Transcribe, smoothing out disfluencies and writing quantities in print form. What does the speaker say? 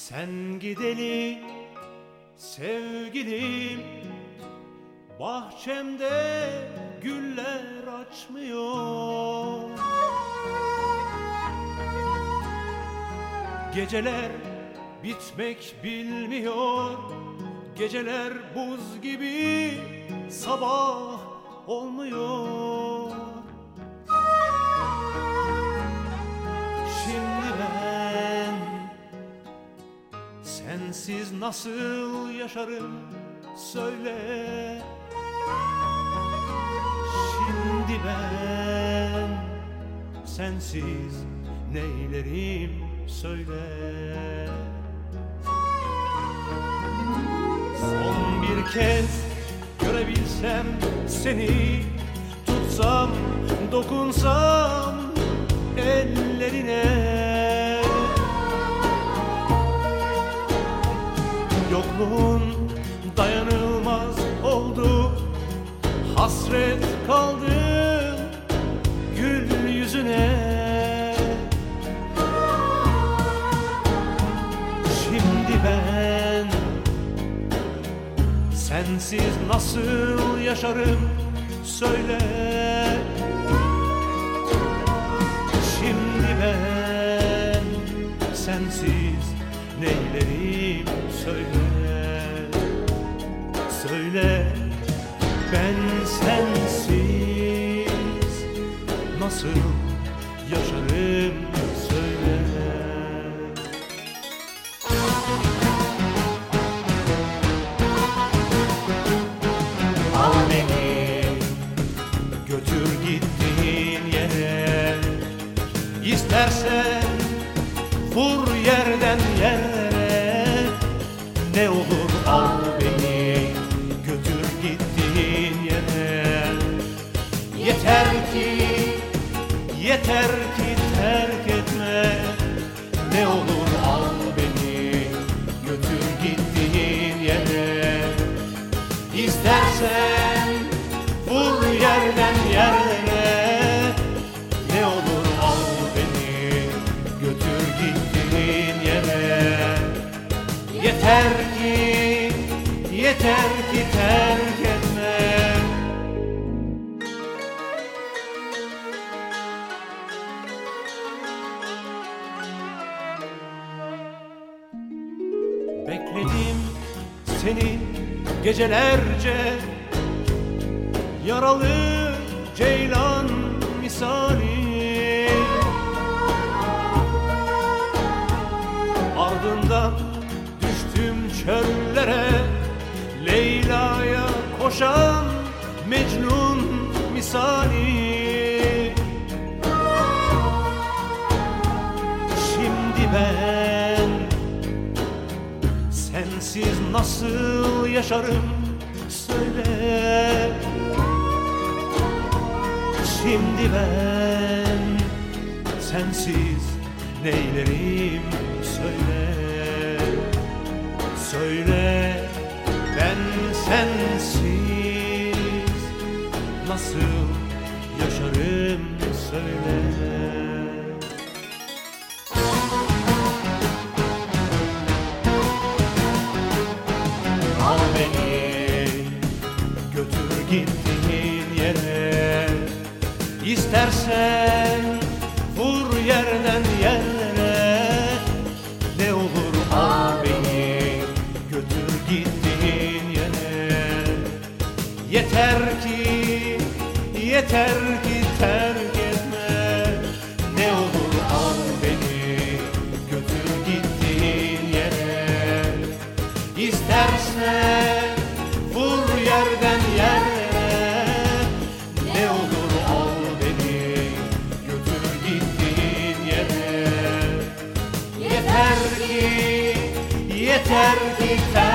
Sen gideli sevgilim, bahçemde güller açmıyor. Geceler bitmek bilmiyor, geceler buz gibi sabah olmuyor. Şimdi ben sensiz nasıl yaşarım söyle. Şimdi ben sensiz neylerim söyle. Son bir kez görebilsem seni, tutsam, dokunsam ellerine. Yokluğun dayanılmaz oldu, hasret kaldım gül yüzüne. Şimdi ben sensiz nasıl yaşarım söyle. Şimdi ben sensiz neylerim söyle. Söyle, ben sensiz nasıl yaşarım söyle. Al beni, götür gittiğin yere, İstersen vur yerden yere. Ne olur al beni, götür gittiğin yere. Yeter ki terk etme. Ne olur al beni, götür gittiğin yere. İstersen vur yerden yerlere. Ne olur al beni, götür gittiğin yere. Yeter ki terk etme. Bekledim seni gecelerce, yaralı ceylan misali. Ardından düştüm çöllere, Leyla'ya koşan Mecnun misali. Şimdi ben sensiz nasıl yaşarım söyle. Şimdi ben sensiz neylerim söyle. Söyle, ben sensiz nasıl yaşarım söyle. Al beni, götür gittiğin yere. İstersen vur yerden yerlere. Ne olur al beni, götür gittiğin yere. Yeter ki terk etme. Ne olur al beni, götür gittiğin yere. İstersen vur yerden yerlere. Ne olur al beni, götür gittiğin yere. Yeter ki terk